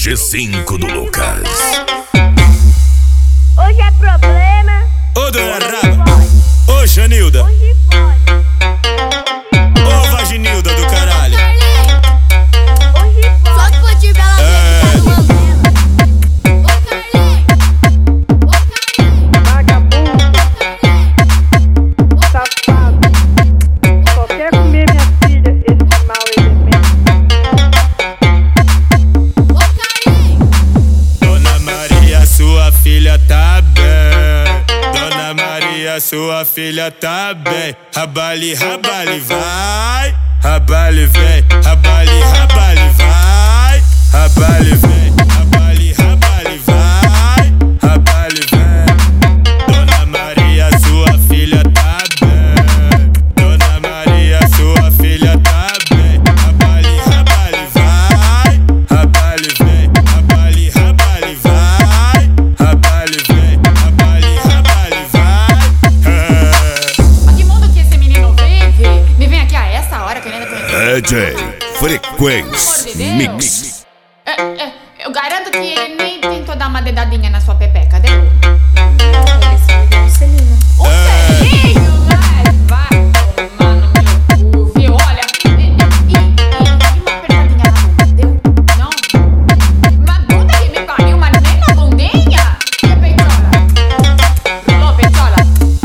G5 do Lucas. Hoje é problema. Ô dona Raba, ô Xanilda, Hoje pode. ô Vaginilda do caralho. Hoje pode. Só que vou te ver ela ver que tá no Ô Vagabundo, safado. Só quer comer minha filha, esse mau elemento. Dona Maria, sua filha tá bem. Dona Maria, sua filha tá bem. Rabale, rabale, vai. Rabale, vem. Rabale, rabale, vai. Rabale, vem. Rabale, rabale, vai. Rabale, vem. Dona Maria, sua filha tá bem. Dona Maria, sua filha tá bem. Rabale, rabale, vai. Rabale, vem. Rabale, rabale, vai. Rabale, vem. Rabale, rabale, vai. Mas que mundo que esse menino vive? Me vem aqui a essa hora querendo conhecer. DJ Frequência Mix. Eu garanto que ele nem tentou dar uma dedadinha na sua pepeca, deu? Ele só me deu um selinho. Um selinho, né? Vai tomar no meu cu, viu? Olha, e uma apertadinha na bunda, deu? Não? Uma bunda que me pariu, mas nem na bundinha? E a peitola? Rolou, peitola?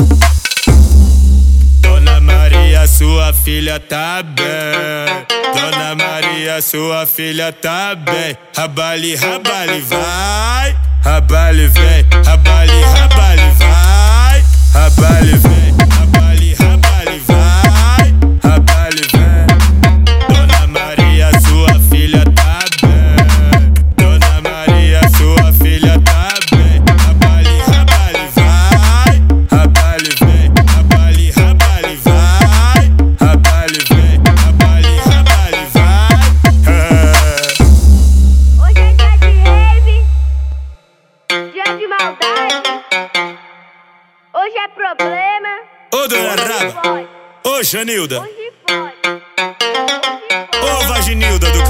Dona Maria, sua filha tá bem. Dona Maria, sua filha tá bem. Rabale, rabale, vai. Rabale, vem. Rabale, rabale, vai. Rabale, vem. Rabale, rabale, vai. Rabale, vem. Dona Maria, sua filha tá bem. Dona Maria, sua filha tá bem. Rabale, rabale, vai. Rabale, vem. Rabale, rabale, vai. Rabale, vem. Rabale, rabale, vai. Hoje é dia de rave. Dia de maldade. Hoje é problema. Ô dona Hoje Raba, pode. ô Xanilda, Hoje pode. ô Vaginilda do